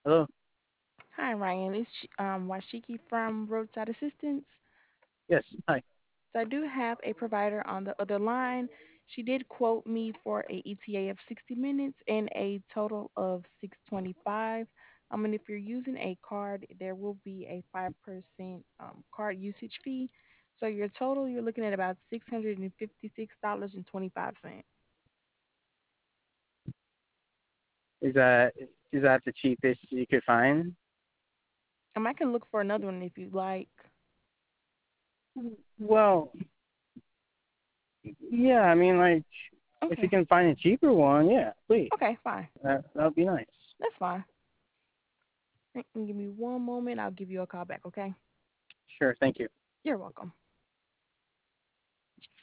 Hello. Hi, Ryan. It's Washiki from Roadside Assistance. Yes. Hi. So I do have a provider on the other line. She did quote me for a ETA of 60 minutes and a total of 625. And if you're using a card, there will be a 5% card usage fee. So your total, you're looking at about $656.25. Is that is that the cheapest you could find? I can look for another one if you'd like. Well, yeah. I mean, like, if you Okay. can find a cheaper one, yeah, please. Okay, fine. That would be nice. That's fine. Give me one moment. I'll give you a call back, okay? Sure. Thank you. You're welcome.